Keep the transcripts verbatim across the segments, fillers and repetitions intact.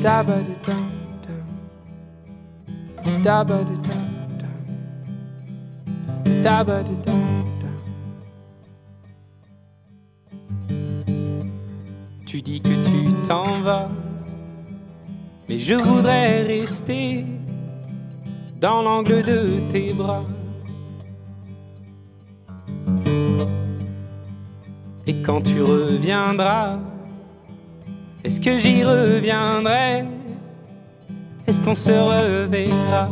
da ba da dum dum, da ba da dum dum, da ba da dum dum. Tu dis que tu t'en vas, mais je voudrais rester dans l'angle de tes bras. Et quand tu reviendras, est-ce que j'y reviendrai? Est-ce qu'on se reverra?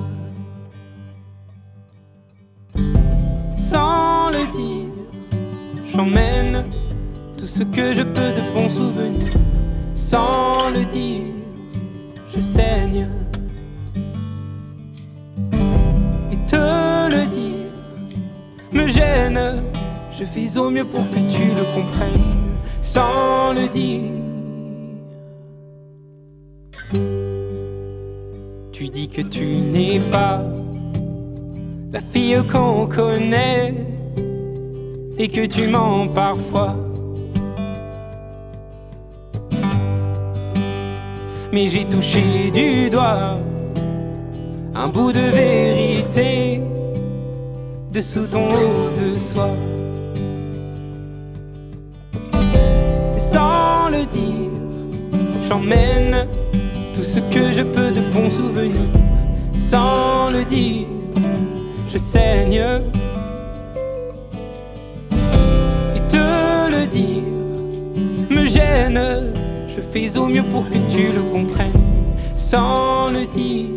Sans le dire, j'emmène tout ce que je peux de bons souvenirs. Sans le dire, je saigne. Et te le dire me gêne. Je fais au mieux pour que tu le comprennes. Sans le dire, tu dis que tu n'es pas la fille qu'on connaît et que tu mens parfois. Mais j'ai touché du doigt un bout de vérité dessous ton haut de soie. Et sans le dire, j'emmène tout ce que je peux de bons souvenirs. Sans le dire, je saigne. Et te le dire me gêne. Je fais au mieux pour que tu le comprennes. Sans le dire,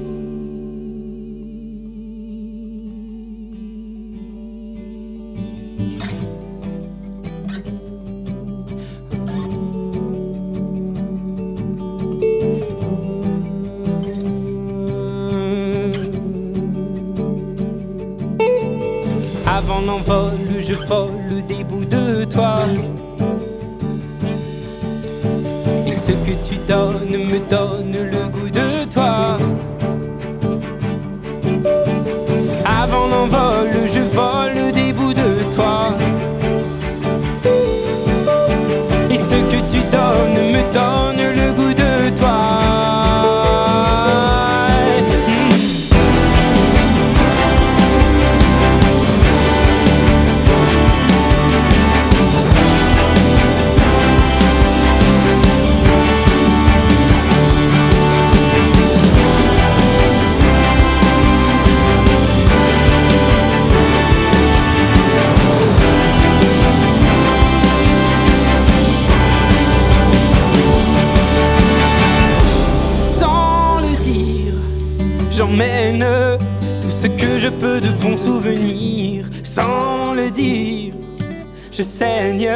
avant l'envol, je vole des bouts de toi. Et ce que tu donnes me donne le goût de toi. Avant l'envol, je vole des bouts de toi. Et ce que tu donnes me donne le goût de toi. J'emmène tout ce que je peux de bons souvenirs. Sans le dire, je saigne.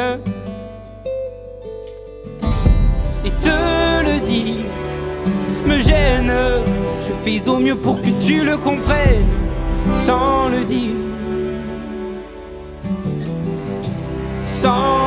Et te le dire me gêne. Je fais au mieux pour que tu le comprennes. Sans le dire, sans